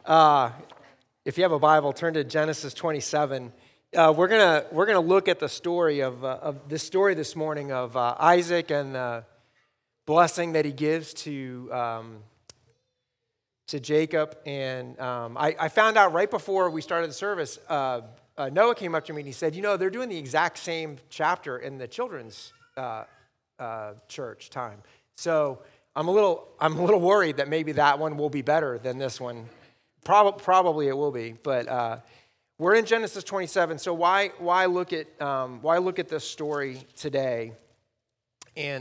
Uh, if you have a Bible, turn to Genesis 27. We're gonna look at the story of this story this morning of Isaac and the blessing that he gives to Jacob. And I found out right before we started the service, Noah came up to me and he said, they're doing the exact same chapter in the children's church time. So I'm a little worried that maybe that one will be better than this one. Probably it will be, but we're in Genesis 27. So why look at this story today? And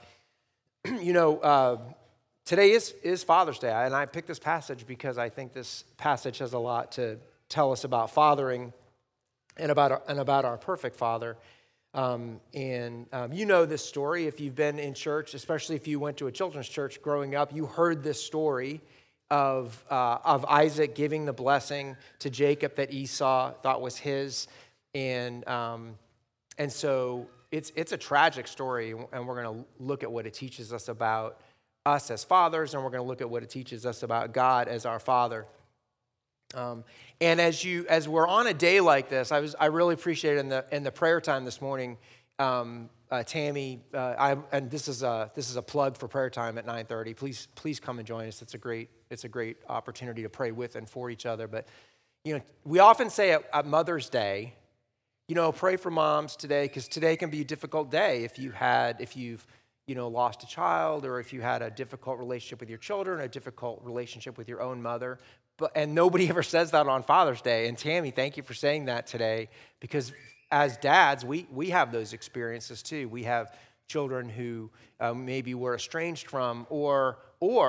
today is Father's Day, and I picked this passage because I think this passage has a lot to tell us about fathering and about our perfect Father. This story if you've been in church, especially if you went to a children's church growing up. You heard this story of Isaac giving the blessing to Jacob that Esau thought was his, and so it's a tragic story, and we're going to look at what it teaches us about us as fathers, and we're going to look at what it teaches us about God as our Father. And as we're on a day like this, I really appreciate in the prayer time this morning. Tammy, and this is a plug for prayer time at 9:30. Please come and join us. It's a great opportunity to pray with and for each other. But we often say at Mother's Day, pray for moms today, because today can be a difficult day if you've lost a child, or if you had a difficult relationship with your children, a difficult relationship with your own mother. And nobody ever says that on Father's Day. And Tammy, thank you for saying that today, because as dads, we have those experiences too. We have children who maybe we're estranged from, or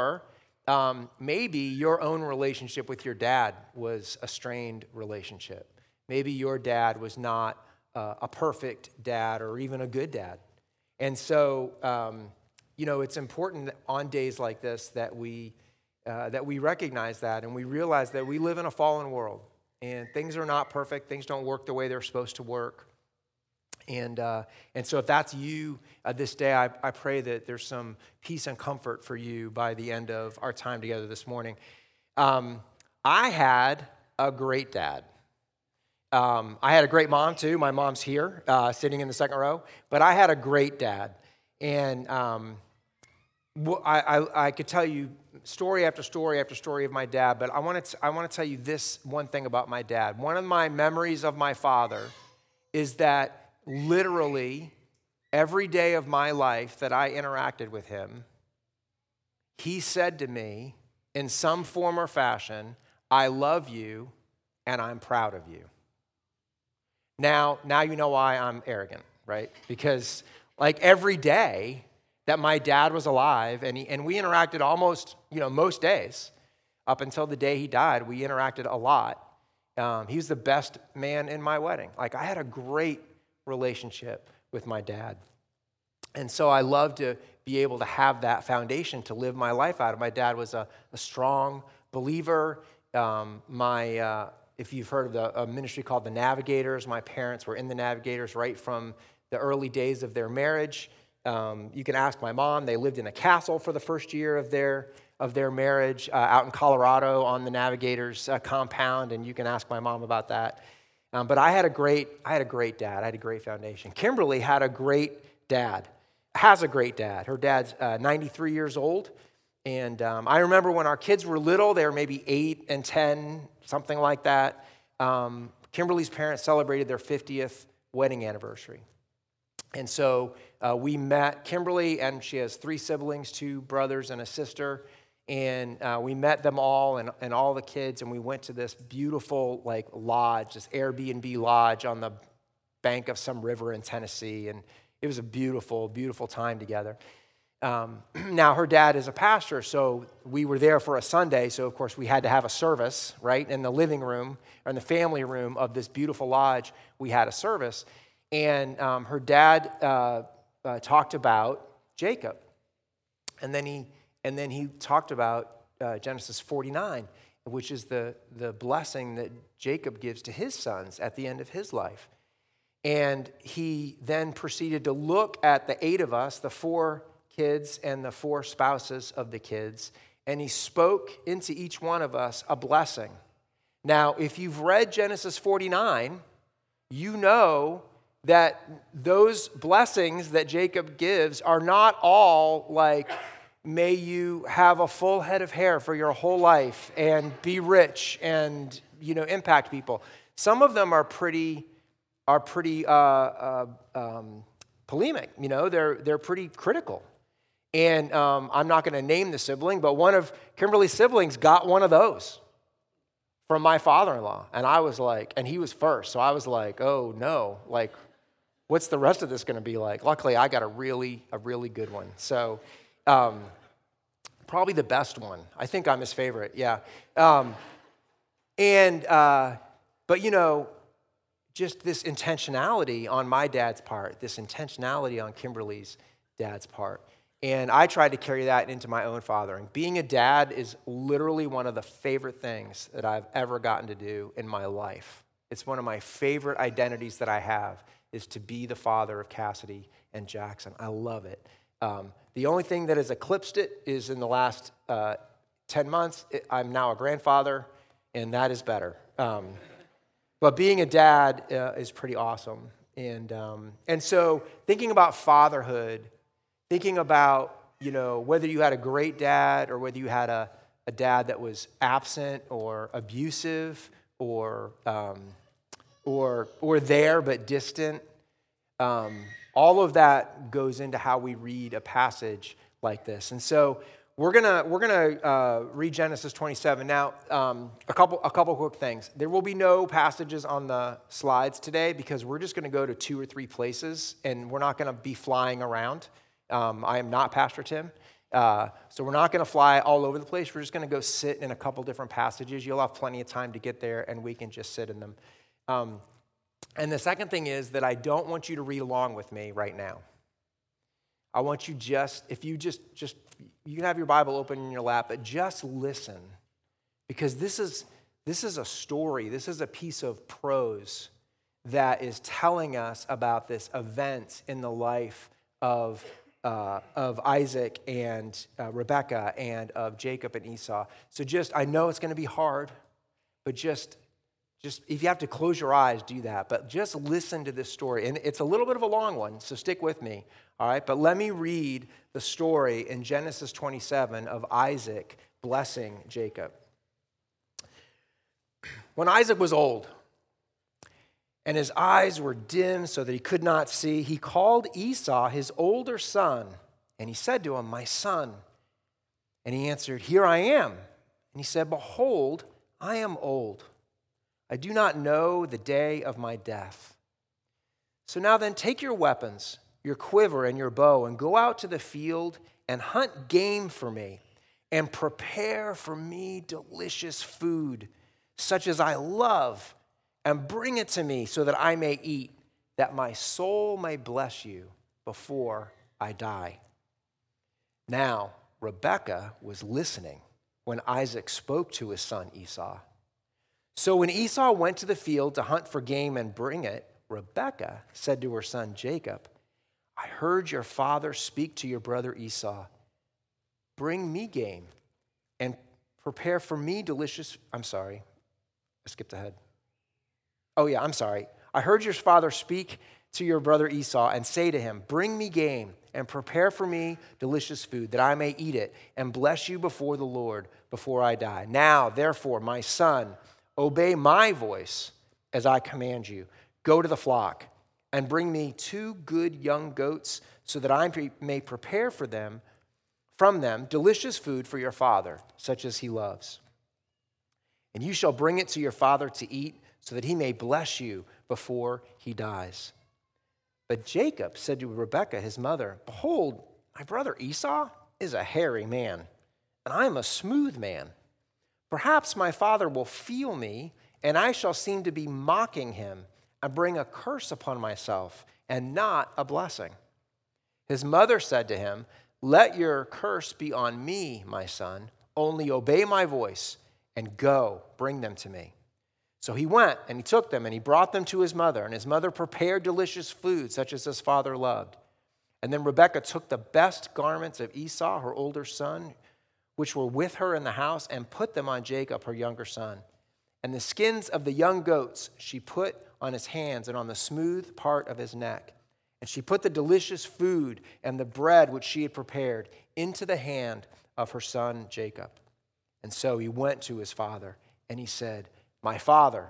maybe your own relationship with your dad was a strained relationship. Maybe your dad was not a perfect dad or even a good dad. And so, it's important on days like this that we recognize that, and we realize that we live in a fallen world. And things are not perfect. Things don't work the way they're supposed to work. And so if that's you this day, I pray that there's some peace and comfort for you by the end of our time together this morning. I had a great dad. I had a great mom, too. My mom's here, sitting in the second row. But I had a great dad. And I could tell you story after story after story of my dad, but I want to tell you this one thing about my dad. One of my memories of my father is that literally every day of my life that I interacted with him, he said to me in some form or fashion, "I love you and I'm proud of you." Now you know why I'm arrogant, right? Because every day that my dad was alive, and we interacted almost, most days. Up until the day he died, we interacted a lot. He was the best man in my wedding. I had a great relationship with my dad. And so I love to be able to have that foundation to live my life out of. My dad was a strong believer. If you've heard of a ministry called the Navigators, my parents were in the Navigators right from the early days of their marriage. You can ask my mom. They lived in a castle for the first year of their marriage out in Colorado on the Navigators compound, and you can ask my mom about that. But I had a great dad. I had a great foundation. Kimberly had a great dad. Has a great dad. Her dad's 93 years old, and I remember when our kids were little. They were maybe 8 and 10, something like that. Kimberly's parents celebrated their 50th wedding anniversary. And so we met Kimberly, and she has 3 siblings, 2 brothers and a sister. And we met them all and all the kids, and we went to this beautiful lodge, this Airbnb lodge on the bank of some river in Tennessee. And it was a beautiful, beautiful time together. Now, her dad is a pastor, so we were there for a Sunday. So, of course, we had to have a service, right? In the living room, or in the family room of this beautiful lodge, we had a service. And her dad talked about Jacob, and then he talked about Genesis 49, which is the blessing that Jacob gives to his sons at the end of his life. And he then proceeded to look at the 8 of us, the 4 kids and the 4 spouses of the kids, and he spoke into each one of us a blessing. Now, if you've read Genesis 49, you know that those blessings that Jacob gives are not all like, may you have a full head of hair for your whole life and be rich and, impact people. Some of them are pretty polemic. They're pretty critical. And I'm not going to name the sibling, but one of Kimberly's siblings got one of those from my father-in-law. And I was like, and he was first. So I was like, oh no, like, what's the rest of this going to be like? Luckily, I got a really good one. So probably the best one. I think I'm his favorite, yeah. But just this intentionality on my dad's part, this intentionality on Kimberly's dad's part. And I tried to carry that into my own fathering. Being a dad is literally one of the favorite things that I've ever gotten to do in my life. It's one of my favorite identities that I have, is to be the father of Cassidy and Jackson. I love it. The only thing that has eclipsed it is in the last 10 months, I'm now a grandfather, and that is better. But being a dad is pretty awesome. And so thinking about fatherhood, thinking about, whether you had a great dad or whether you had a dad that was absent or abusive or there but distant, all of that goes into how we read a passage like this. And so we're gonna read Genesis 27 now. A couple quick things. There will be no passages on the slides today because we're just gonna go to 2 or 3 places, and we're not gonna be flying around. I am not Pastor Tim, so we're not gonna fly all over the place. We're just gonna go sit in a couple different passages. You'll have plenty of time to get there, and we can just sit in them. And the second thing is that I don't want you to read along with me right now. I want you if you you can have your Bible open in your lap, but just listen, because this is a story. This is a piece of prose that is telling us about this event in the life of Isaac and Rebekah and of Jacob and Esau. So I know it's going to be hard, but just if you have to close your eyes, do that. But just listen to this story. And it's a little bit of a long one, so stick with me, all right? But let me read the story in Genesis 27 of Isaac blessing Jacob. When Isaac was old and his eyes were dim so that he could not see, he called Esau, his older son, and he said to him, "My son." And he answered, "Here I am." And he said, "Behold, I am old. I do not know the day of my death. So now then, take your weapons, your quiver and your bow, and go out to the field and hunt game for me, and prepare for me delicious food, such as I love, and bring it to me so that I may eat, that my soul may bless you before I die." Now, Rebekah was listening when Isaac spoke to his son Esau. So when Esau went to the field to hunt for game and bring it, Rebekah said to her son Jacob, "I heard your father speak to your brother Esau. Bring me game and prepare for me delicious..." I'm sorry, I skipped ahead. "I heard your father speak to your brother Esau and say to him, 'Bring me game and prepare for me delicious food, that I may eat it and bless you before the Lord before I die. Now, therefore, my son, obey my voice as I command you. Go to the flock and bring me 2 good young goats so that I may prepare from them delicious food for your father, such as he loves. And you shall bring it to your father to eat so that he may bless you before he dies.' But Jacob said to Rebekah, his mother, 'Behold, my brother Esau is a hairy man, and I am a smooth man. Perhaps my father will feel me, and I shall seem to be mocking him and bring a curse upon myself and not a blessing.' His mother said to him, 'Let your curse be on me, my son. Only obey my voice and go, bring them to me.' So he went and he took them and he brought them to his mother, and his mother prepared delicious food such as his father loved. And then Rebekah took the best garments of Esau, her older son, which were with her in the house, and put them on Jacob, her younger son. And the skins of the young goats she put on his hands and on the smooth part of his neck. And she put the delicious food and the bread which she had prepared into the hand of her son Jacob. And so he went to his father, and he said, "My father."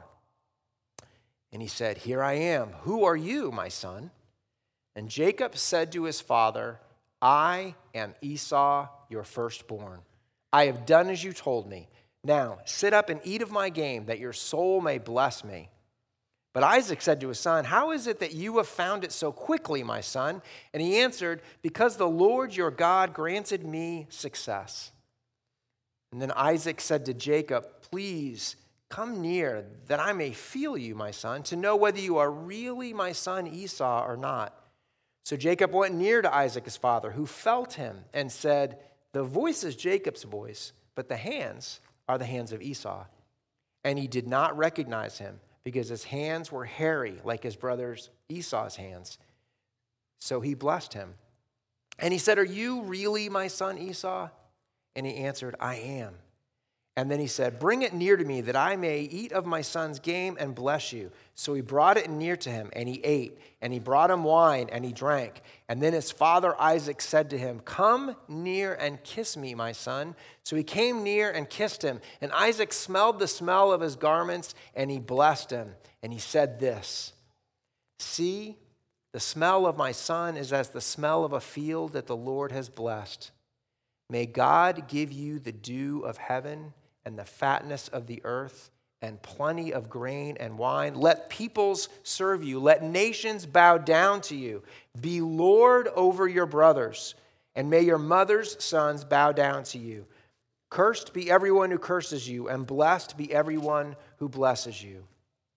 And he said, "Here I am. Who are you, my son?" And Jacob said to his father, "I am Esau, your firstborn. I have done as you told me. Now sit up and eat of my game, that your soul may bless me." But Isaac said to his son, "How is it that you have found it so quickly, my son?" And he answered, "Because the Lord your God granted me success." And then Isaac said to Jacob, "Please come near, that I may feel you, my son, to know whether you are really my son Esau or not." So Jacob went near to Isaac his father, who felt him and said, "The voice is Jacob's voice, but the hands are the hands of Esau." And he did not recognize him, because his hands were hairy like his brother's Esau's hands. So he blessed him. And he said, "Are you really my son Esau?" And he answered, "I am." And then he said, "Bring it near to me, that I may eat of my son's game and bless you." So he brought it near to him, and he ate. And he brought him wine, and he drank. And then his father Isaac said to him, "Come near and kiss me, my son." So he came near and kissed him. And Isaac smelled the smell of his garments, and he blessed him. And he said this, "See, the smell of my son is as the smell of a field that the Lord has blessed. May God give you the dew of heaven and the fatness of the earth, and plenty of grain and wine. Let peoples serve you. Let nations bow down to you. Be Lord over your brothers, and may your mother's sons bow down to you. Cursed be everyone who curses you, and blessed be everyone who blesses you."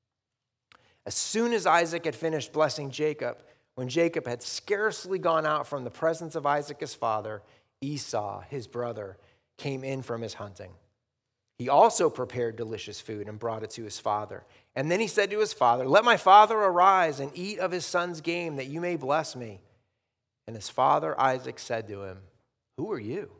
As soon as Isaac had finished blessing Jacob, when Jacob had scarcely gone out from the presence of Isaac his father, Esau, his brother, came in from his hunting. He also prepared delicious food and brought it to his father. And then he said to his father, "Let my father arise and eat of his son's game, that you may bless me." And his father Isaac said to him, "Who are you?"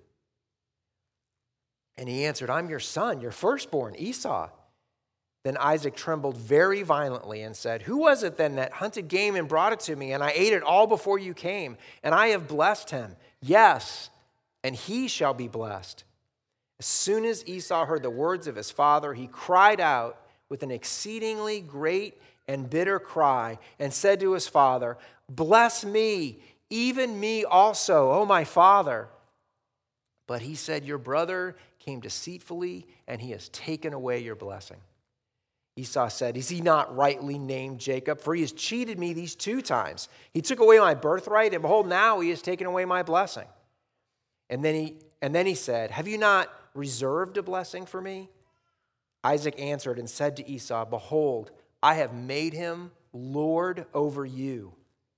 And he answered, "I'm your son, your firstborn, Esau." Then Isaac trembled very violently and said, "Who was it then that hunted game and brought it to me? And I ate it all before you came. And I have blessed him. Yes, and he shall be blessed." As soon as Esau heard the words of his father, he cried out with an exceedingly great and bitter cry and said to his father, "Bless me, even me also, O my father." But he said, "Your brother came deceitfully, and he has taken away your blessing." Esau said, "Is he not rightly named Jacob? For he has cheated me these 2 times. He took away my birthright, and behold, now he has taken away my blessing." And then he said, "Have you not reserved a blessing for me?" Isaac answered and said to Esau, "Behold, I have made him lord over you,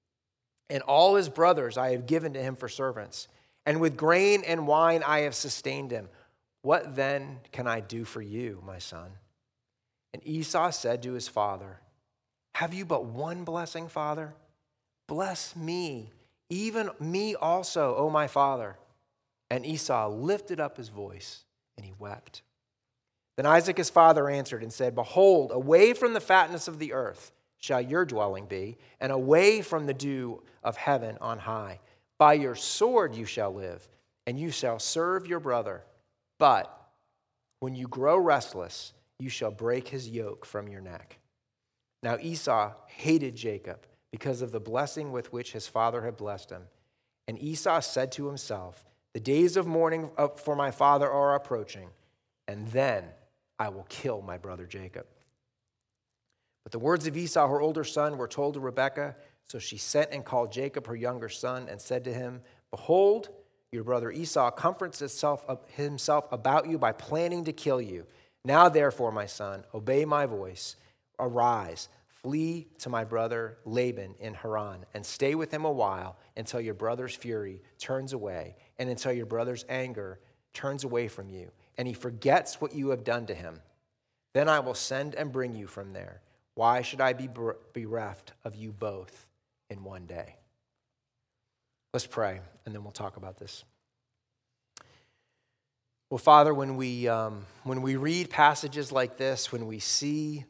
and all his brothers I have given to him for servants, and with grain and wine I have sustained him. What then can I do for you, my son?" And Esau said to his father, "Have you but one blessing, father? Bless me, even me also, O my father." And Esau lifted up his voice, and he wept. Then Isaac his father answered and said, "Behold, away from the fatness of the earth shall your dwelling be, and away from the dew of heaven on high. By your sword you shall live, and you shall serve your brother. But when you grow restless, you shall break his yoke from your neck." Now Esau hated Jacob because of the blessing with which his father had blessed him. And Esau said to himself, "The days of mourning for my father are approaching, and then I will kill my brother Jacob." But the words of Esau, her older son, were told to Rebekah. So she sent and called Jacob, her younger son, and said to him, "Behold, your brother Esau comforts himself about you by planning to kill you. Now therefore, my son, obey my voice. Arise, flee to my brother Laban in Haran, and stay with him a while until your brother's fury turns away, and until your brother's anger turns away from you, and he forgets what you have done to him. Then I will send and bring you from there. Why should I be bereft of you both in one day?" Let's pray, and then we'll talk about this. Well, Father, when we read passages like this, when we see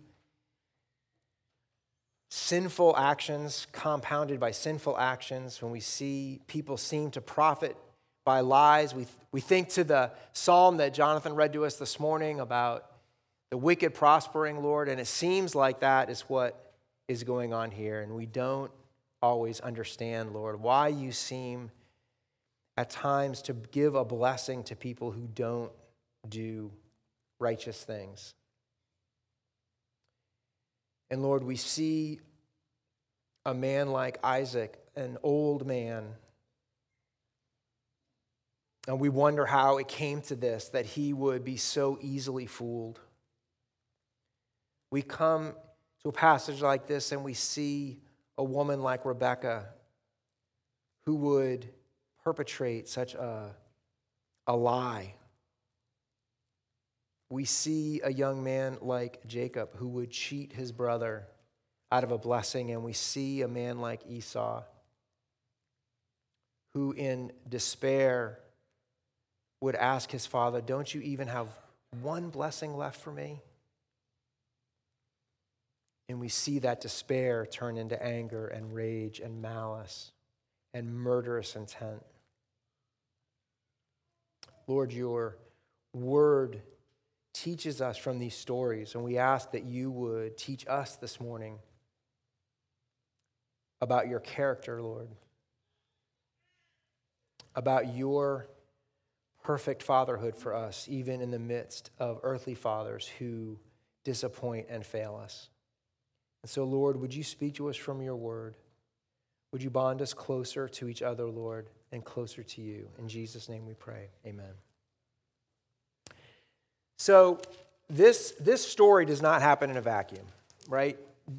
sinful actions compounded by sinful actions, when we see people seem to profit by lies, we think to the psalm that Jonathan read to us this morning about the wicked prospering, Lord, and it seems like that is what is going on here, and we don't always understand, Lord, why you seem at times to give a blessing to people who don't do righteous things. And Lord, we see a man like Isaac, an old man, and we wonder how it came to this, that he would be so easily fooled. We come to a passage like this and we see a woman like Rebekah who would perpetrate such a lie. We see a young man like Jacob who would cheat his brother out of a blessing, and we see a man like Esau who in despair would ask his father, "Don't you even have one blessing left for me?" And we see that despair turn into anger and rage and malice and murderous intent. Lord, your word teaches us from these stories, and we ask that you would teach us this morning about your character, Lord, about your perfect fatherhood for us, even in the midst of earthly fathers who disappoint and fail us. And so, Lord, would you speak to us from your word? Would you bond us closer to each other, Lord, and closer to you? In Jesus' name we pray. Amen. So this story does not happen in a vacuum, right?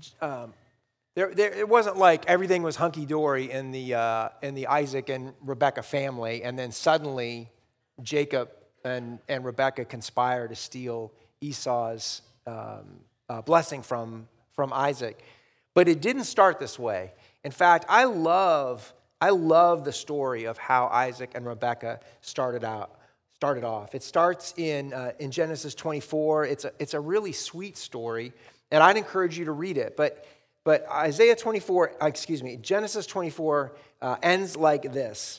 It wasn't like everything was hunky-dory in the Isaac and Rebekah family, and then suddenly Jacob and Rebekah conspire to steal Esau's blessing from Isaac. But it didn't start this way. In fact, I love the story of how Isaac and Rebekah started off. It starts in Genesis 24. It's a really sweet story, and I'd encourage you to read it. But Genesis 24 ends like this.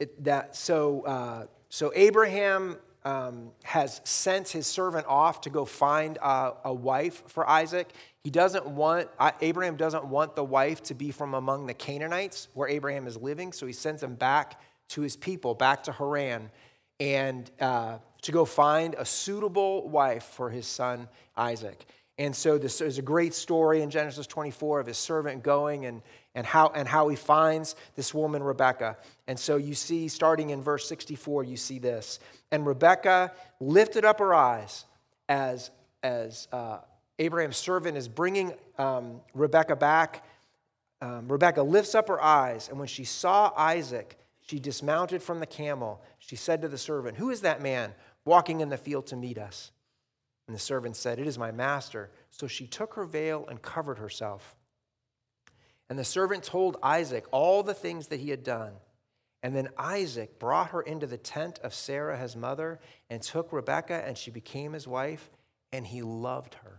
So Abraham has sent his servant off to go find a wife for Isaac. Abraham doesn't want the wife to be from among the Canaanites where Abraham is living, so he sends him back to his people, back to Haran, and to go find a suitable wife for his son Isaac. And so there's a great story in Genesis 24 of his servant going and how he finds this woman Rebekah. And so you see, starting in verse 64, you see this. And Rebekah lifted up her eyes as Abraham's servant is bringing Rebekah back. Rebekah lifts up her eyes, and when she saw Isaac, she dismounted from the camel. She said to the servant, "Who is that man walking in the field to meet us?" And the servant said, "It is my master." So she took her veil and covered herself. And the servant told Isaac all the things that he had done. And then Isaac brought her into the tent of Sarah, his mother, and took Rebekah, and she became his wife, and he loved her.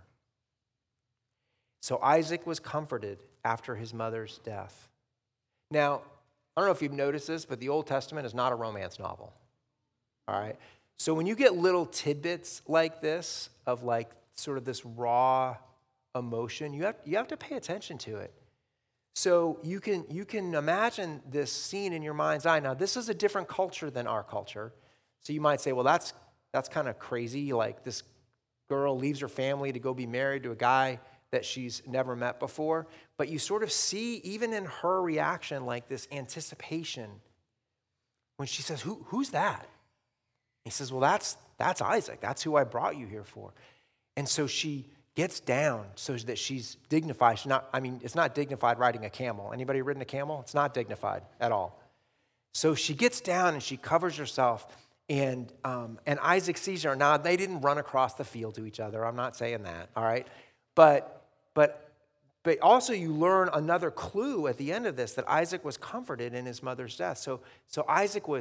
So Isaac was comforted after his mother's death. Now, I don't know if you've noticed this, but the Old Testament is not a romance novel. All right? So when you get little tidbits like this, of like sort of this raw emotion, you have to pay attention to it. So you can imagine this scene in your mind's eye. Now, this is a different culture than our culture. So you might say, well, that's kind of crazy. Like this girl leaves her family to go be married to a guy that she's never met before. But you sort of see, even in her reaction, like this anticipation when she says, who's that? He says, well, that's Isaac. That's who I brought you here for. And so she gets down so that she's dignified. It's not dignified riding a camel. Anybody ridden a camel? It's not dignified at all. So she gets down and she covers herself, and Isaac sees her. Now, they didn't run across the field to each other. I'm not saying that, all right? But also you learn another clue at the end of this, that Isaac was comforted in his mother's death. So Isaac was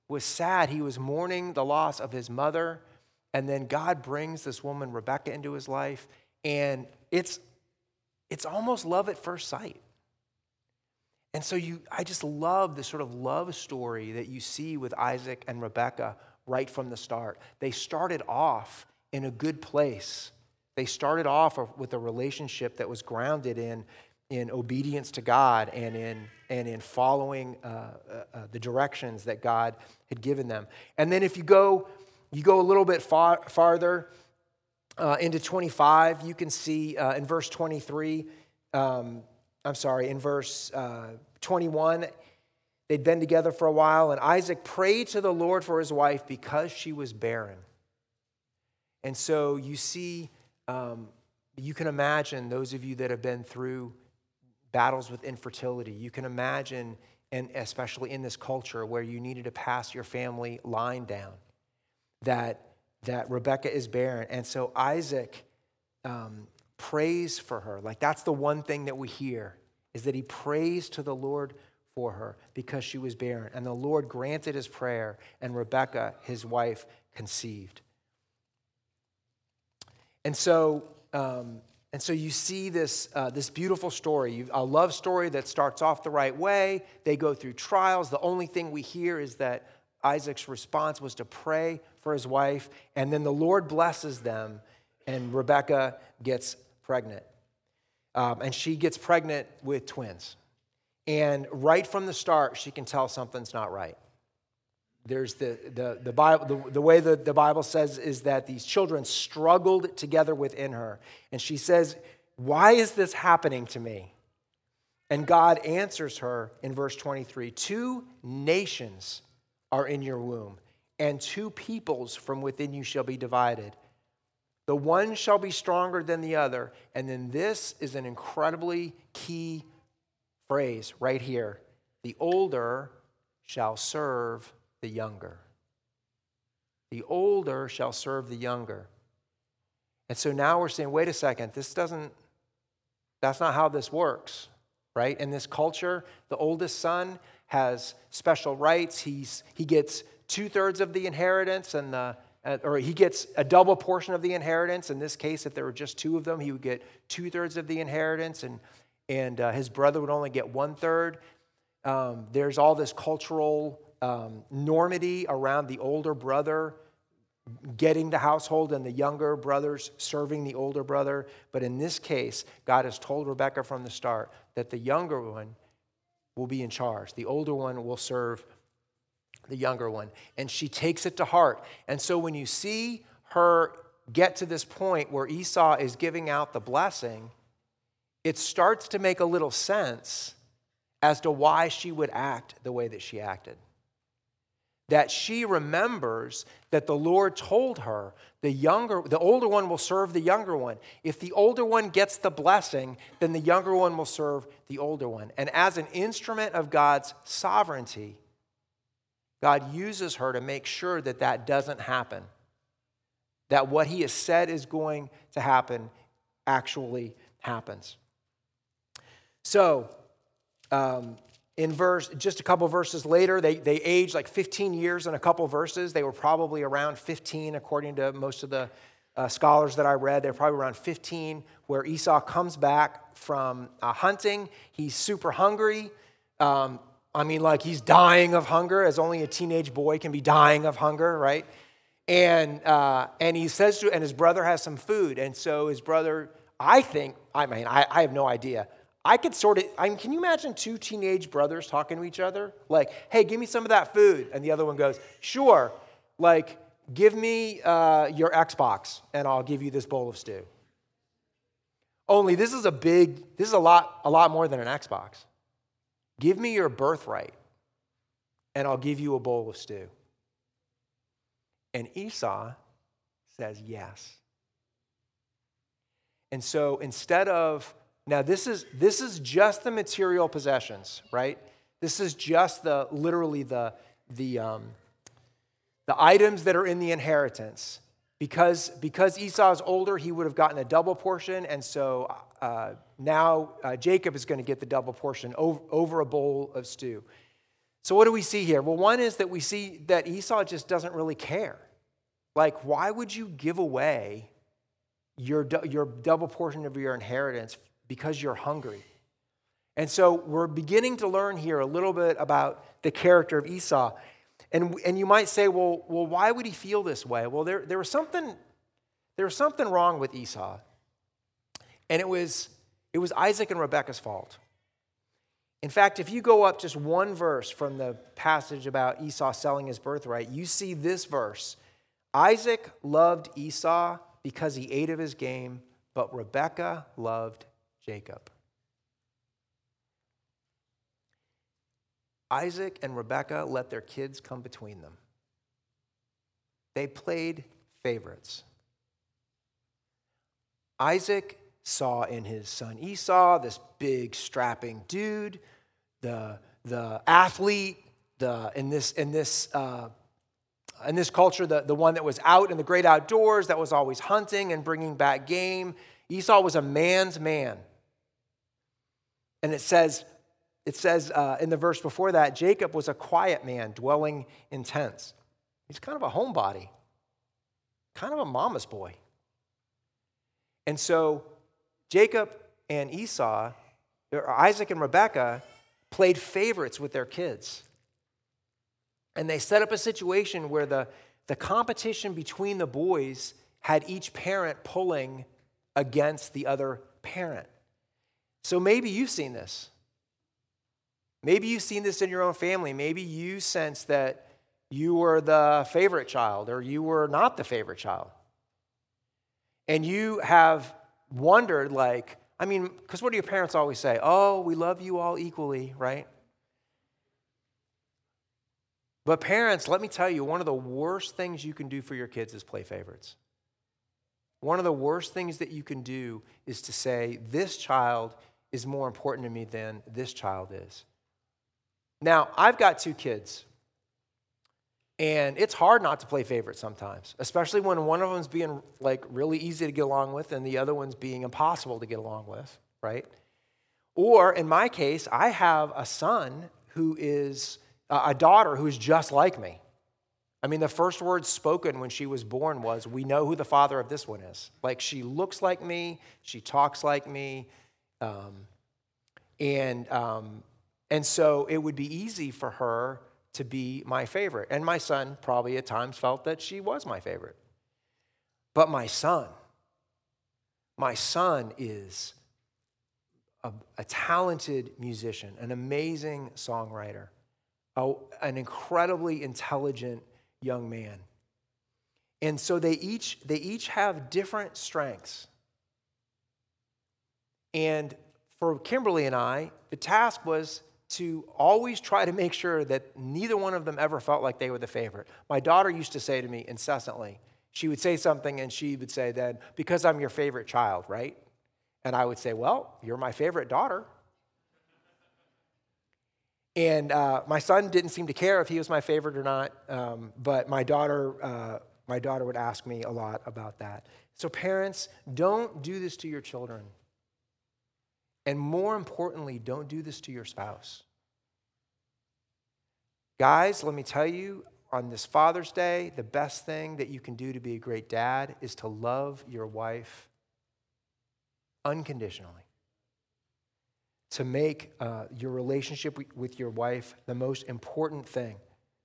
was sad. He was mourning the loss of his mother. And then God brings this woman, Rebekah, into his life. And it's almost love at first sight. And so I just love the sort of love story that you see with Isaac and Rebekah right from the start. They started off in a good place. They started off with a relationship that was grounded in obedience to God and in following the directions that God had given them. And then if you go a little bit farther into 25, you can see in verse 23, in verse 21, they'd been together for a while, and Isaac prayed to the Lord for his wife because she was barren. And so you see, you can imagine, those of you that have been through battles with infertility, you can imagine, and especially in this culture where you needed to pass your family line down, that Rebekah is barren. And so Isaac prays for her. Like, that's the one thing that we hear, is that he prays to the Lord for her because she was barren. And the Lord granted his prayer, and Rebekah, his wife, conceived. And so you see this beautiful story, a love story that starts off the right way. They go through trials. The only thing we hear is that Isaac's response was to pray for his wife, and then the Lord blesses them, and Rebekah gets pregnant. And she gets pregnant with twins. And right from the start, she can tell something's not right. There's the Bible, the way the Bible says is that these children struggled together within her. And she says, "Why is this happening to me?" And God answers her in verse 23, "Two nations are in your womb, and two peoples from within you shall be divided. The one shall be stronger than the other." And then this is an incredibly key phrase right here. "The older shall serve the younger." The older shall serve the younger. And so now we're saying, wait a second, that's not how this works, right? In this culture, the oldest son has special rights. He gets 2/3 of the inheritance, or he gets a double portion of the inheritance. In this case, if there were just two of them, he would get 2/3 of the inheritance, and his brother would only get 1/3. There's all this cultural normity around the older brother getting the household and the younger brothers serving the older brother. But in this case, God has told Rebekah from the start that the younger one will be in charge. The older one will serve the younger one. And she takes it to heart. And so when you see her get to this point where Esau is giving out the blessing, it starts to make a little sense as to why she would act the way that she acted. That she remembers that the Lord told her the older one will serve the younger one. If the older one gets the blessing, then the younger one will serve the older one. And as an instrument of God's sovereignty, God uses her to make sure that that doesn't happen. That what he has said is going to happen actually happens. So, just a couple verses later, they aged like 15 years in a couple verses. They were probably around 15, according to most of the scholars that I read. They're probably around 15, where Esau comes back from hunting. He's super hungry. Like he's dying of hunger, as only a teenage boy can be dying of hunger, right? And he says and his brother has some food. And so his brother, I have no idea. Can you imagine two teenage brothers talking to each other? Like, "Hey, give me some of that food." And the other one goes, "Sure. Like, give me your Xbox and I'll give you this bowl of stew." Only this is a lot more than an Xbox. "Give me your birthright and I'll give you a bowl of stew." And Esau says yes. And so instead of, now this is just the material possessions, right? This is just the items that are in the inheritance. Because Esau's older, he would have gotten a double portion, and so now Jacob is going to get the double portion over a bowl of stew. So what do we see here? Well, one is that we see that Esau just doesn't really care. Like, why would you give away your double portion of your inheritance because you're hungry? And so we're beginning to learn here a little bit about the character of Esau. And you might say, well, why would he feel this way? Well, there was something wrong with Esau. And it was Isaac and Rebekah's fault. In fact, if you go up just one verse from the passage about Esau selling his birthright, you see this verse. Isaac loved Esau because he ate of his game, but Rebekah loved Jacob. Isaac and Rebekah let their kids come between them. They played favorites. Isaac saw in his son Esau this big strapping dude, the athlete, in this culture, the one that was out in the great outdoors, that was always hunting and bringing back game. Esau was a man's man. And it says in the verse before that, Jacob was a quiet man dwelling in tents. He's kind of a homebody, kind of a mama's boy. And so Jacob and Esau, or Isaac and Rebekah, played favorites with their kids. And they set up a situation where the competition between the boys had each parent pulling against the other parent. So maybe you've seen this. Maybe you've seen this in your own family. Maybe you sense that you were the favorite child or you were not the favorite child. And you have wondered, because what do your parents always say? Oh, we love you all equally, right? But parents, let me tell you, one of the worst things you can do for your kids is play favorites. One of the worst things that you can do is to say, this child is more important to me than this child is. Now, I've got 2 kids, and it's hard not to play favorites sometimes, especially when one of them's being really easy to get along with and the other one's being impossible to get along with, right? Or in my case, I have a son who is a daughter who is just like me. I mean, the first words spoken when she was born was, "We know who the father of this one is." Like, she looks like me, she talks like me, and so it would be easy for her to be my favorite. And my son probably at times felt that she was my favorite. But my son is a talented musician, an amazing songwriter, an incredibly intelligent young man. And so they each have different strengths. And for Kimberly and I, the task was to always try to make sure that neither one of them ever felt like they were the favorite. My daughter used to say to me incessantly, she would say something and she would say then, "Because I'm your favorite child, right?" And I would say, "Well, you're my favorite daughter." And my son didn't seem to care if he was my favorite or not, but my daughter would ask me a lot about that. So parents, don't do this to your children. And more importantly, don't do this to your spouse. Guys, let me tell you, on this Father's Day, the best thing that you can do to be a great dad is to love your wife unconditionally. To make your relationship with your wife the most important thing.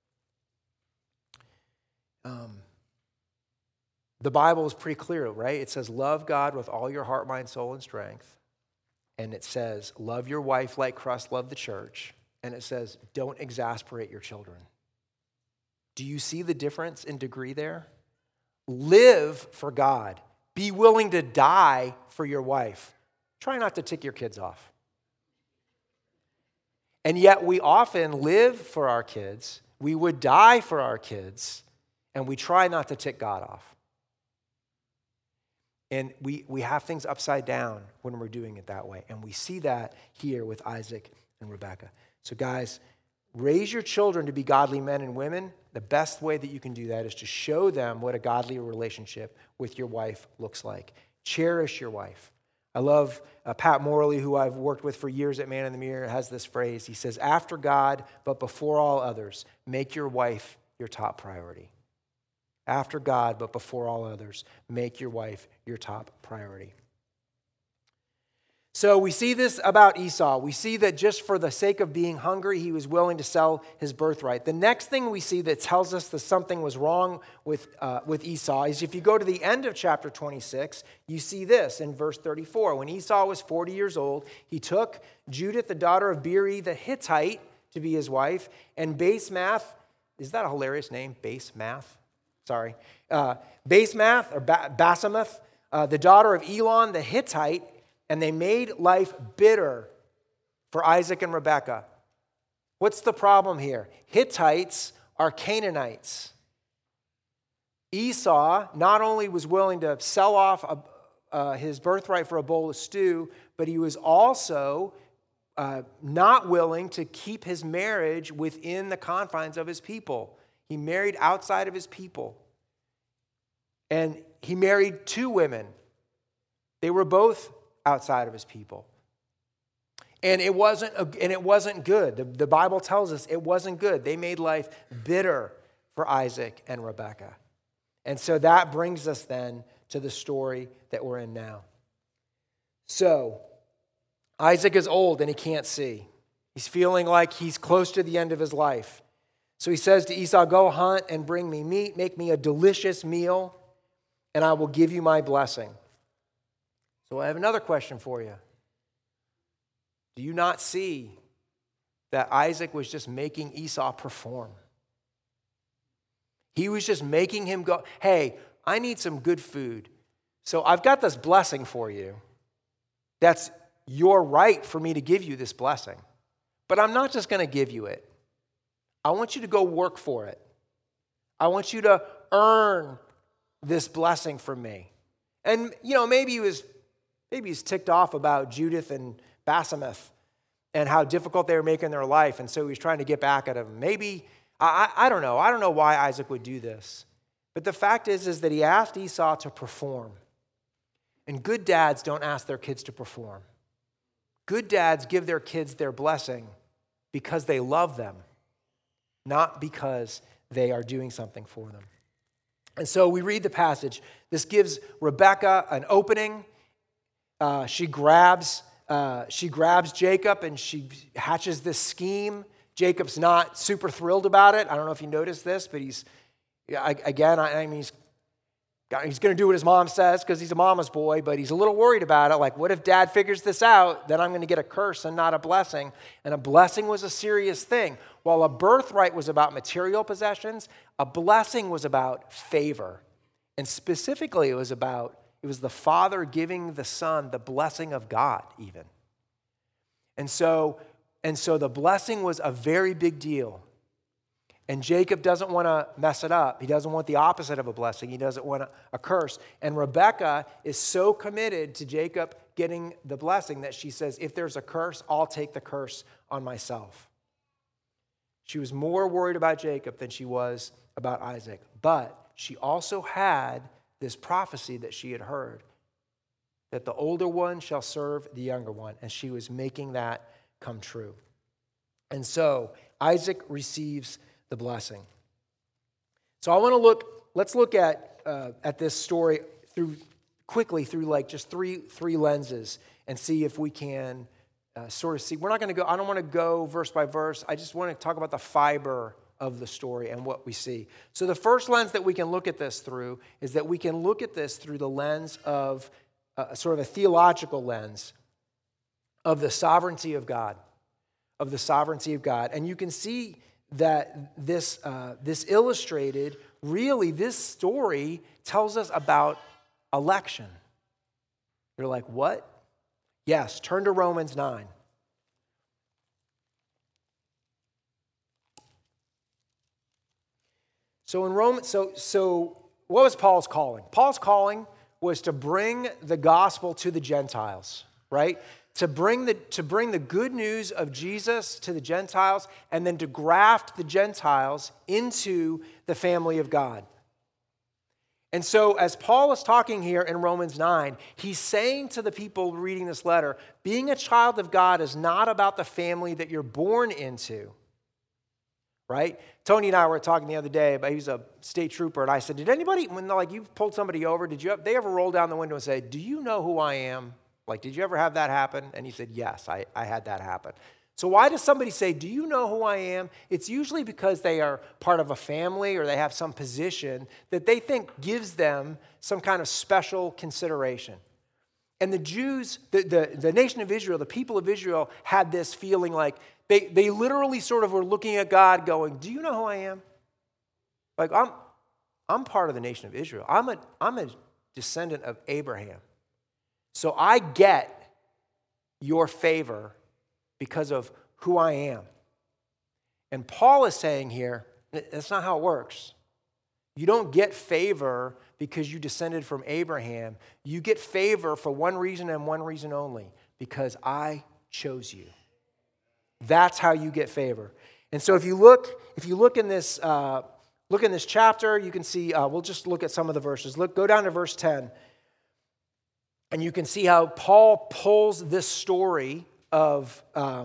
The Bible is pretty clear, right? It says, love God with all your heart, mind, soul, and strength. And it says, love your wife like Christ loved the church. And it says, don't exasperate your children. Do you see the difference in degree there? Live for God. Be willing to die for your wife. Try not to tick your kids off. And yet we often live for our kids. We would die for our kids. And we try not to tick God off. And we have things upside down when we're doing it that way. And we see that here with Isaac and Rebekah. So guys, raise your children to be godly men and women. The best way that you can do that is to show them what a godly relationship with your wife looks like. Cherish your wife. I love Pat Morley, who I've worked with for years at Man in the Mirror, has this phrase. He says, after God, but before all others, make your wife your top priority. After God, but before all others, make your wife your top priority. So we see this about Esau. We see that just for the sake of being hungry, he was willing to sell his birthright. The next thing we see that tells us that something was wrong with Esau is if you go to the end of chapter 26, you see this in verse 34. When Esau was 40 years old, he took Judith, the daughter of Beeri the Hittite, to be his wife, and Basemath, is that a hilarious name? Basemath? Sorry. Basemath, or Basemath, the daughter of Elon the Hittite, and they made life bitter for Isaac and Rebekah. What's the problem here? Hittites are Canaanites. Esau not only was willing to sell off his birthright for a bowl of stew, but he was also not willing to keep his marriage within the confines of his people. He married outside of his people. And he married two women. They were both outside of his people. And it wasn't good. The Bible tells us it wasn't good. They made life bitter for Isaac and Rebekah. And so that brings us then to the story that we're in now. So Isaac is old and he can't see. He's feeling like he's close to the end of his life. So he says to Esau, go hunt and bring me meat, make me a delicious meal, and I will give you my blessing. So I have another question for you. Do you not see that Isaac was just making Esau perform? He was just making him go, hey, I need some good food. So I've got this blessing for you. That's your right for me to give you this blessing. But I'm not just going to give you it. I want you to go work for it. I want you to earn this blessing from me. And, maybe he's ticked off about Judith and Basemath and how difficult they were making their life, and so he's trying to get back at him. Maybe, I don't know. I don't know why Isaac would do this. But the fact is that he asked Esau to perform. And good dads don't ask their kids to perform. Good dads give their kids their blessing because they love them, not because they are doing something for them. And so we read the passage. This gives Rebekah an opening. She grabs Jacob and she hatches this scheme. Jacob's not super thrilled about it. I don't know if you noticed this, but he's going to do what his mom says because he's a mama's boy, but he's a little worried about it. Like, what if dad figures this out? Then I'm going to get a curse and not a blessing. And a blessing was a serious thing. While a birthright was about material possessions, a blessing was about favor. And specifically, it was the father giving the son the blessing of God even. And so the blessing was a very big deal. And Jacob doesn't want to mess it up. He doesn't want the opposite of a blessing. He doesn't want a curse. And Rebekah is so committed to Jacob getting the blessing that she says, if there's a curse, I'll take the curse on myself. She was more worried about Jacob than she was about Isaac. But she also had this prophecy that she had heard, that the older one shall serve the younger one. And she was making that come true. And so Isaac receives the blessing. So let's look at this story through like just three lenses and see if we can sort of see. I don't want to go verse by verse. I just want to talk about the fiber of the story and what we see. So the first lens that we can look at this through is that we can look at this through the lens of sort of a theological lens of the sovereignty of God, And you can see that this illustrated, really, this story tells us about election. You're like, what? Yes, turn to Romans 9. So in Romans, so what was Paul's calling? Paul's calling was to bring the gospel to the Gentiles, right? To bring the good news of Jesus to the Gentiles and then to graft the Gentiles into the family of God. And so as Paul is talking here in Romans 9, he's saying to the people reading this letter, being a child of God is not about the family that you're born into, right? Tony and I were talking the other day, but he's a state trooper, and I said, did anybody, when you pulled somebody over, they ever roll down the window and say, do you know who I am? Like, did you ever have that happen? And he said, yes, I had that happen. So why does somebody say, do you know who I am? It's usually because they are part of a family or they have some position that they think gives them some kind of special consideration. And the Jews, the nation of Israel, the people of Israel had this feeling like they literally sort of were looking at God going, do you know who I am? Like, I'm part of the nation of Israel. I'm a descendant of Abraham. So I get your favor because of who I am. And Paul is saying here, that's not how it works. You don't get favor because you descended from Abraham. You get favor for one reason and one reason only, because I chose you. That's how you get favor. And so if you look in this chapter, you can see. We'll just look at some of the verses. Go down to verse 10, and you can see how Paul pulls this story of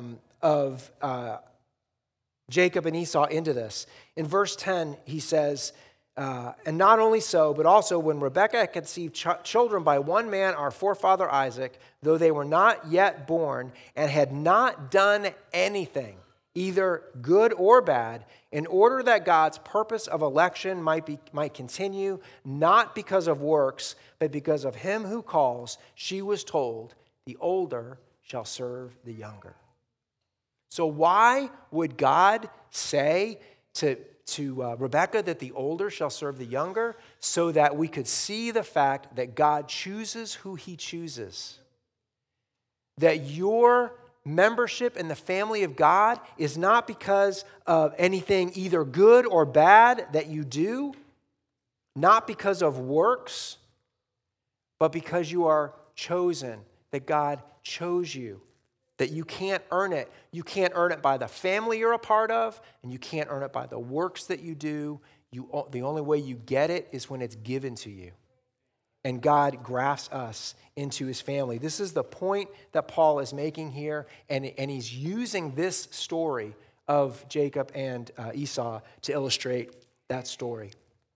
Jacob and Esau into this. In verse 10, he says, and not only so, but also when Rebekah conceived children by one man, our forefather Isaac, though they were not yet born and had not done anything, either good or bad, in order that God's purpose of election might continue, not because of works, but because of him who calls, she was told, the older shall serve the younger. So why would God say to Rebekah that the older shall serve the younger? So that we could see the fact that God chooses who he chooses. That your membership in the family of God is not because of anything either good or bad that you do, not because of works, but because you are chosen, that God chose you, that you can't earn it. You can't earn it by the family you're a part of, and you can't earn it by the works that you do. The only way you get it is when it's given to you. And God grafts us into his family. This is the point that Paul is making here, and he's using this story of Jacob and Esau to illustrate that story.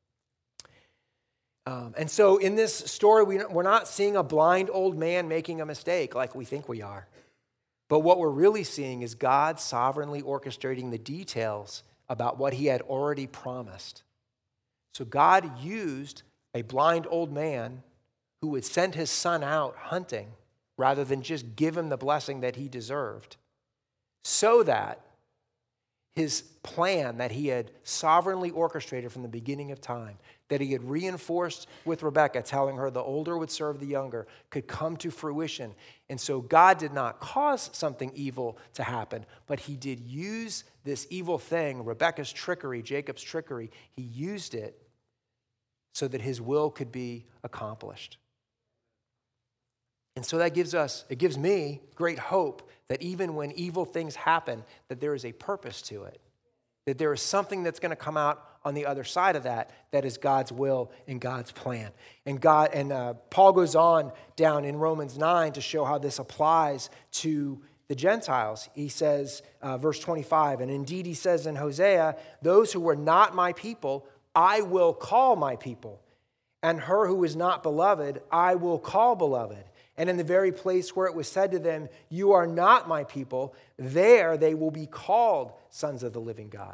And so in this story, we're not seeing a blind old man making a mistake like we think we are. But what we're really seeing is God sovereignly orchestrating the details about what he had already promised. So God used a blind old man who would send his son out hunting rather than just give him the blessing that he deserved, so that his plan that he had sovereignly orchestrated from the beginning of time, that he had reinforced with Rebekah, telling her the older would serve the younger, could come to fruition. And so God did not cause something evil to happen, but he did use this evil thing, Rebekah's trickery, Jacob's trickery, he used it so that his will could be accomplished. And so it gives me great hope that even when evil things happen, that there is a purpose to it, that there is something that's going to come out on the other side of that is God's will and God's plan. And Paul goes on down in Romans 9 to show how this applies to the Gentiles. He says, verse 25, and indeed he says in Hosea, those who were not my people, I will call my people, and her who is not beloved, I will call beloved. And in the very place where it was said to them, you are not my people, there they will be called sons of the living God.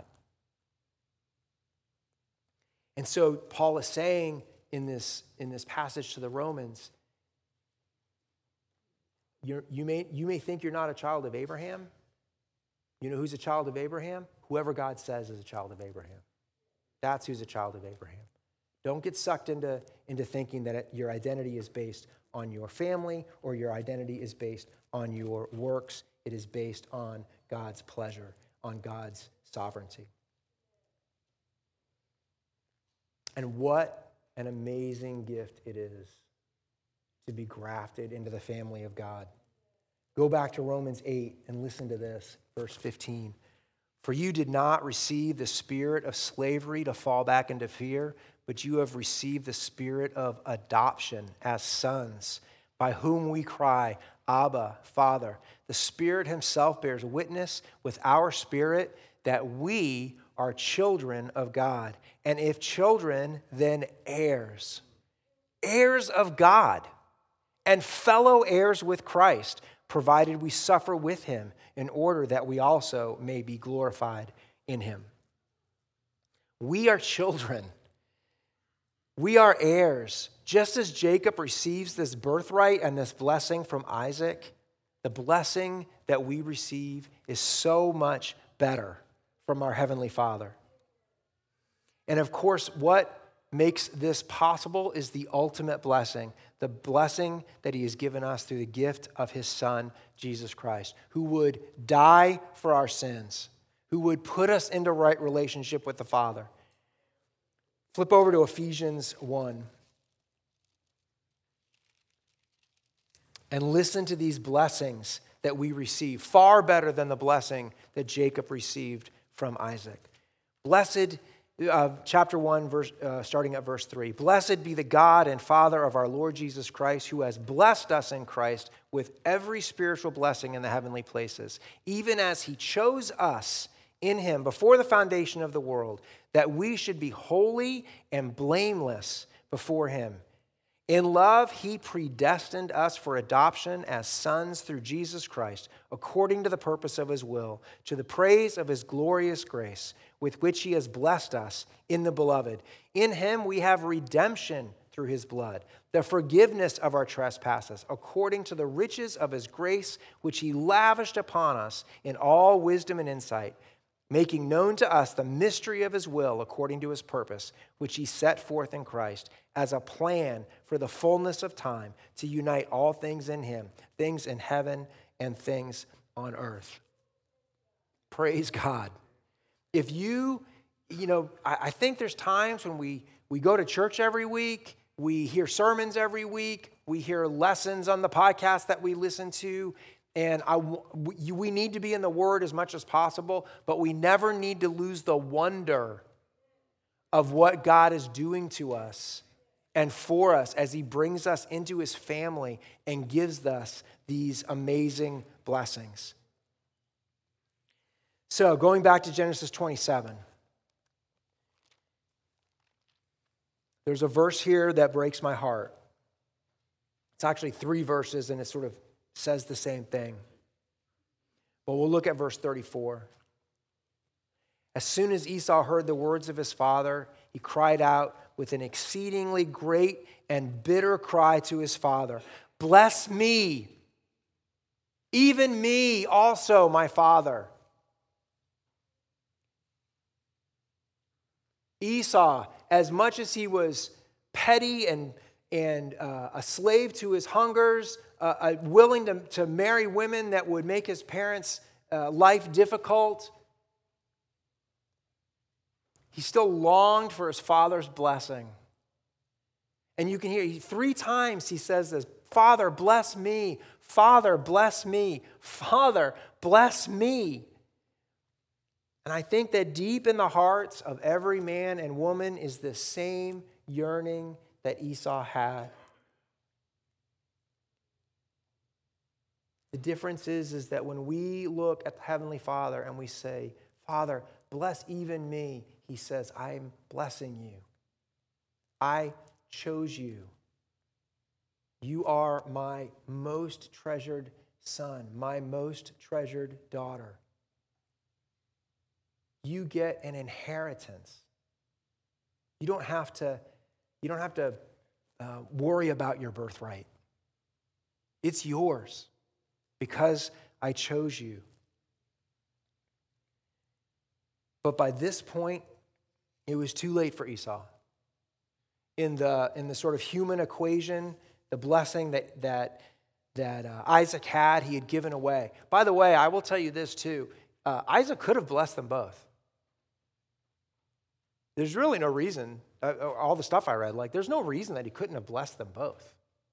And so Paul is saying in this passage to the Romans, you may think you're not a child of Abraham. You know who's a child of Abraham? Whoever God says is a child of Abraham. That's who's a child of Abraham. Don't get sucked into thinking that your identity is based on your family or your identity is based on your works. It is based on God's pleasure, on God's sovereignty. And what an amazing gift it is to be grafted into the family of God. Go back to Romans 8 and listen to this, verse 15. For you did not receive the spirit of slavery to fall back into fear, but you have received the Spirit of adoption as sons, by whom we cry, Abba, Father. The Spirit himself bears witness with our spirit that we are children of God. And if children, then heirs. Heirs of God and fellow heirs with Christ, provided we suffer with him in order that we also may be glorified in him. We are children. We are heirs. Just as Jacob receives this birthright and this blessing from Isaac, the blessing that we receive is so much better from our Heavenly Father. And of course, what makes this possible is the ultimate blessing, the blessing that he has given us through the gift of his Son, Jesus Christ, who would die for our sins, who would put us into right relationship with the Father. Flip over to Ephesians 1 and listen to these blessings that we receive, far better than the blessing that Jacob received from Isaac. Blessed, chapter 1, starting at verse 3. Blessed be the God and Father of our Lord Jesus Christ, who has blessed us in Christ with every spiritual blessing in the heavenly places, even as he chose us in him before the foundation of the world, that we should be holy and blameless before him. In love, he predestined us for adoption as sons through Jesus Christ, according to the purpose of his will, to the praise of his glorious grace, with which he has blessed us in the beloved. In him we have redemption through his blood, the forgiveness of our trespasses, according to the riches of his grace, which he lavished upon us in all wisdom and insight, making known to us the mystery of his will according to his purpose, which he set forth in Christ as a plan for the fullness of time to unite all things in him, things in heaven and things on earth. Praise God. If I think there's times when we go to church every week, we hear sermons every week, we hear lessons on the podcast that we listen to, and we need to be in the Word as much as possible, but we never need to lose the wonder of what God is doing to us and for us as he brings us into his family and gives us these amazing blessings. So going back to Genesis 27, there's a verse here that breaks my heart. It's actually 3 verses, and it sort of says the same thing. But we'll look at verse 34. As soon as Esau heard the words of his father, he cried out with an exceedingly great and bitter cry to his father, "Bless me, even me also, my father." Esau, as much as he was petty and a slave to his hungers, willing to marry women that would make his parents' life difficult, he still longed for his father's blessing. And you can hear 3 times he says this, "Father, bless me. Father, bless me. Father, bless me." And I think that deep in the hearts of every man and woman is the same yearning that Esau had. The difference is that when we look at the Heavenly Father and we say, "Father, bless even me," he says, "I'm blessing you. I chose you. You are my most treasured son, my most treasured daughter. You get an inheritance. You don't have to worry about your birthright. It's yours because I chose you." But by this point, it was too late for Esau. In the sort of human equation, the blessing that Isaac had, he had given away. By the way, I will tell you this too. Isaac could have blessed them both. There's really no reason, all the stuff I read, there's no reason that he couldn't have blessed them both.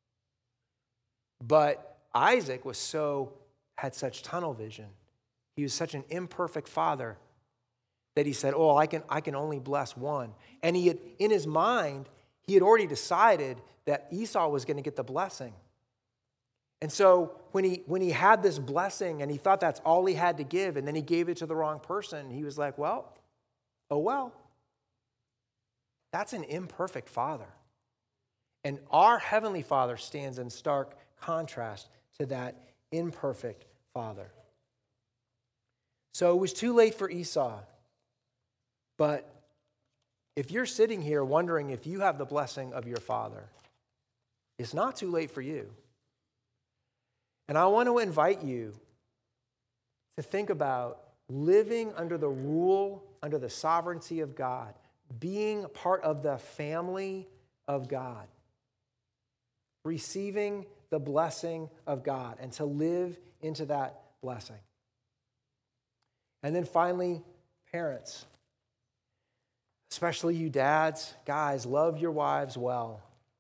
But Isaac had such tunnel vision. He was such an imperfect father that he said, oh, I can only bless one. And he had, in his mind, he had already decided that Esau was going to get the blessing. And so when he had this blessing and he thought that's all he had to give, and then he gave it to the wrong person, he was like, well, oh well. That's an imperfect father. And our Heavenly Father stands in stark contrast to that imperfect father. So it was too late for Esau. But if you're sitting here wondering if you have the blessing of your father, it's not too late for you. And I want to invite you to think about living under the rule, under the sovereignty of God, being part of the family of God, receiving the blessing of God, and to live into that blessing. And then finally, parents, especially you dads, guys, love your wives well.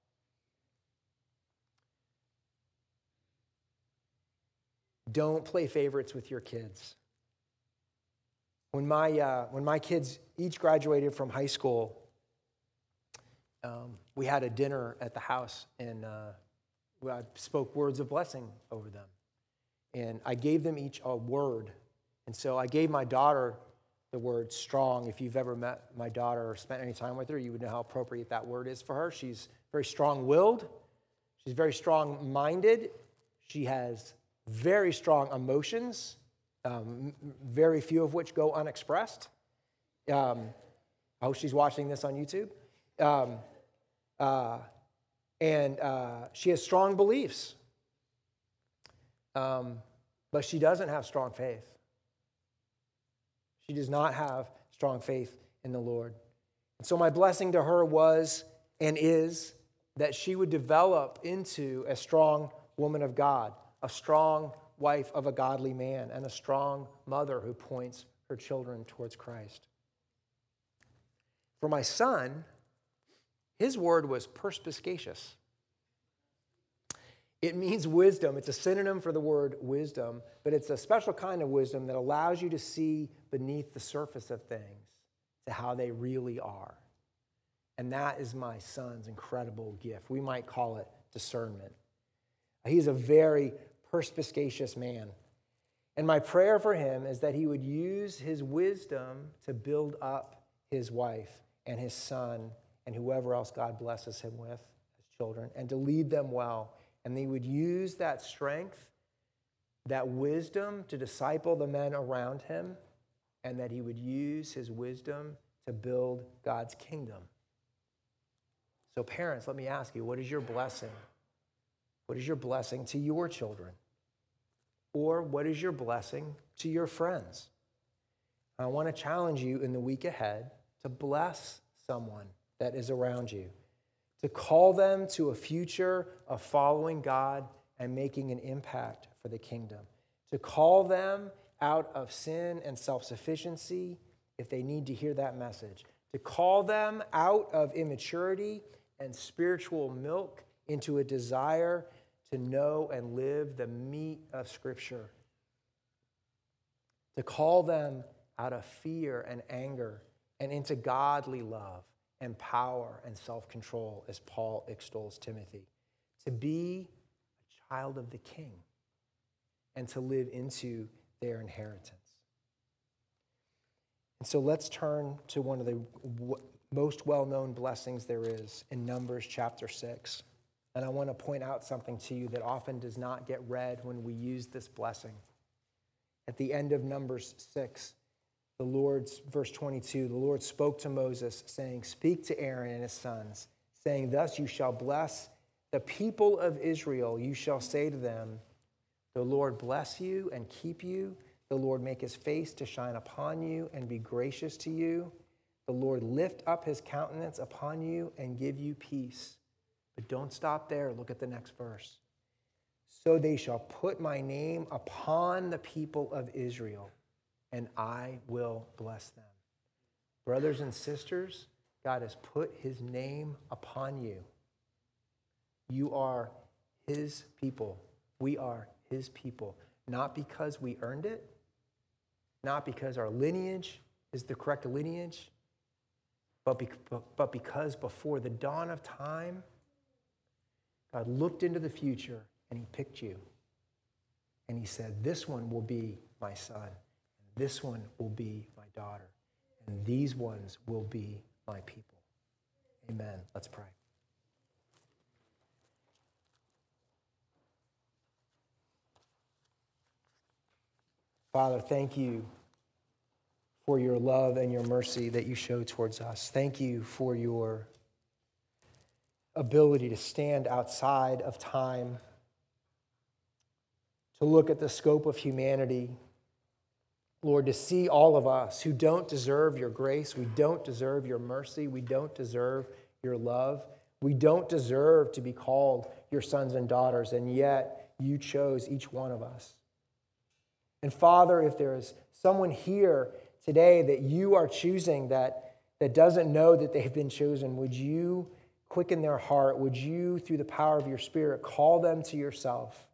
Don't play favorites with your kids. When my kids each graduated from high school, we had a dinner at the house, and I spoke words of blessing over them. And I gave them each a word. And so I gave my daughter the word strong. If you've ever met my daughter or spent any time with her, you would know how appropriate that word is for her. She's very strong-willed. She's very strong-minded. She has very strong emotions, very few of which go unexpressed. I hope she's watching this on YouTube. And she has strong beliefs, but she doesn't have strong faith. She does not have strong faith in the Lord. And so my blessing to her was and is that she would develop into a strong woman of God, a strong wife of a godly man, and a strong mother who points her children towards Christ. For my son, his word was perspicacious. It means wisdom. It's a synonym for the word wisdom, but it's a special kind of wisdom that allows you to see beneath the surface of things to how they really are. And that is my son's incredible gift. We might call it discernment. He's a very perspicacious man. And my prayer for him is that he would use his wisdom to build up his wife and his son and whoever else God blesses him with as children, and to lead them well. And they would use that strength, that wisdom to disciple the men around him, and that he would use his wisdom to build God's kingdom. So parents, let me ask you, what is your blessing? What is your blessing to your children? Or what is your blessing to your friends? I want to challenge you in the week ahead to bless someone that is around you, to call them to a future of following God and making an impact for the kingdom, to call them out of sin and self-sufficiency if they need to hear that message, to call them out of immaturity and spiritual milk into a desire to know and live the meat of Scripture, to call them out of fear and anger and into godly love and power and self-control, as Paul extols Timothy, to be a child of the King and to live into their inheritance. And so let's turn to one of the most well-known blessings there is in Numbers chapter 6. And I want to point out something to you that often does not get read when we use this blessing. At the end of Numbers 6, verse 22, the Lord spoke to Moses, saying, "Speak to Aaron and his sons, saying, thus you shall bless the people of Israel. You shall say to them, the Lord bless you and keep you. The Lord make his face to shine upon you and be gracious to you. The Lord lift up his countenance upon you and give you peace." But don't stop there. Look at the next verse. "So they shall put my name upon the people of Israel, and I will bless them." Brothers and sisters, God has put his name upon you. You are his people. We are his people. Not because we earned it, not because our lineage is the correct lineage, but because before the dawn of time, God looked into the future and he picked you. And he said, this one will be my son, and this one will be my daughter, and these ones will be my people. Amen. Let's pray. Father, thank you for your love and your mercy that you show towards us. Thank you for your ability to stand outside of time, to look at the scope of humanity, Lord, to see all of us who don't deserve your grace, we don't deserve your mercy, we don't deserve your love, we don't deserve to be called your sons and daughters, and yet you chose each one of us. And Father, if there is someone here today that you are choosing that doesn't know that they've been chosen, would you quicken their heart? Would you, through the power of your Spirit, call them to yourself?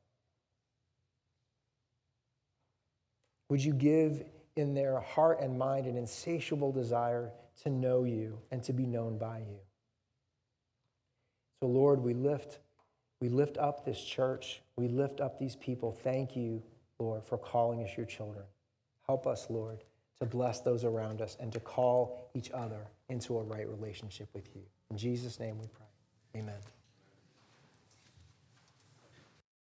Would you give in their heart and mind an insatiable desire to know you and to be known by you? So Lord, we lift up this church. We lift up these people. Thank you, Lord, for calling us your children. Help us, Lord, to bless those around us and to call each other into a right relationship with you. In Jesus' name we pray. Amen.